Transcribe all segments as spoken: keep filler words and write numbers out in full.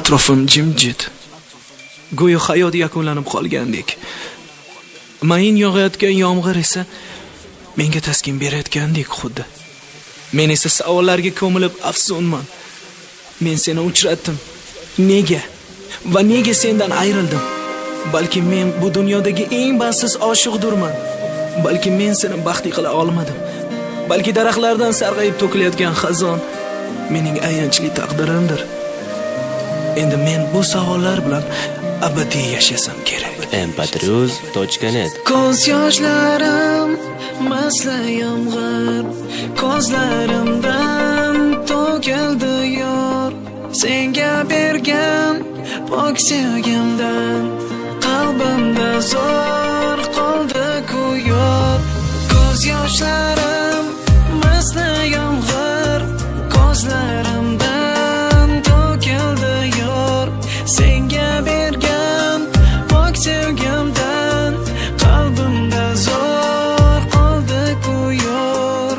Atrofim jimjit. Go'yo hayot yakunlanib qolgandek. Mayin yog'ayotgan yomg'ir esa menga taskin berayotgandek xuddi. Men esa savollarga ko'milib afsunman. Men seni uchratdim. Nega? Va nega sendan ayrildim? Balki men bu dunyodagi eng baxtsiz oshiqdirman. Balki men seni baxtli qila olmadim. Balki daraxtlardan sarg'ayib to'kilayotgan xazon mening ayanchli taqdirimdir. Endi men bu savollar bilan abadiy yashasam kerak. em patruz точка net. Ko'z yoshlarim masla yomg'ir, ko'zlarimdan to'kildi yor. Senga bergan pok sevgimdan qalbimda zo'r qoldi-ku yor. Ko'z yoshlarim masla yomg'ir, ko'zlarimdan to'kildi yor. Senga bergan pok sevgimdan qalbimda zo'r qoldi-ku yor.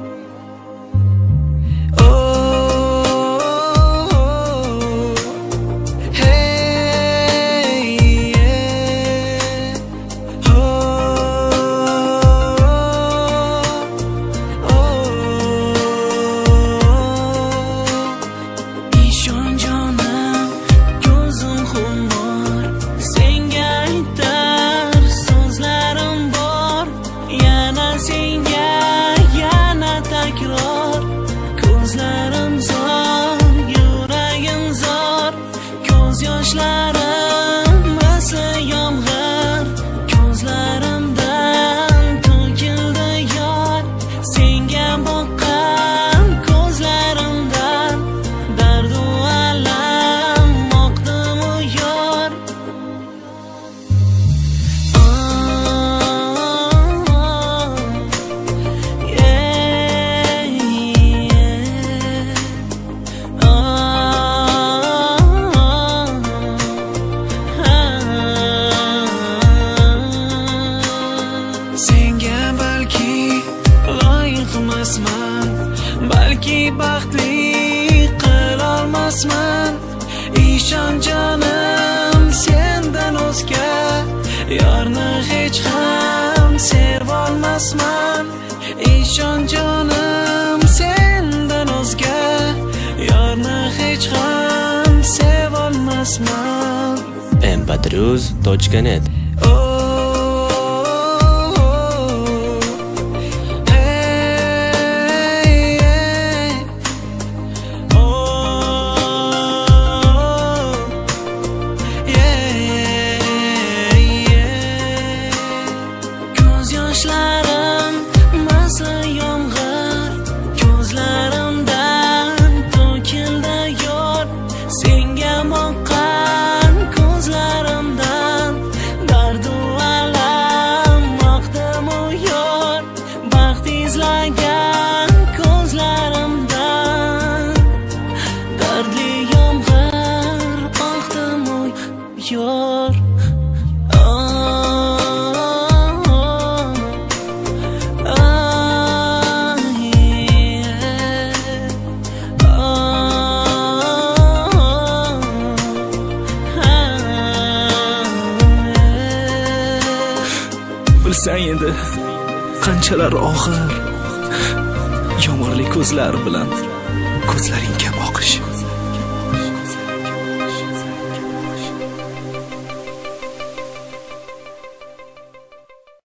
Balki baxtli qilolmasman. Ishon jonim sendan o'zga yorni hech ham sevolmasman. Ishon jonim sendan o'zga yorni hech ham sevolmasman. em patruz точка net. Bilsang endi qanchalar og'ir yomg'irli ko'zlar bilan ko'zlaring kabi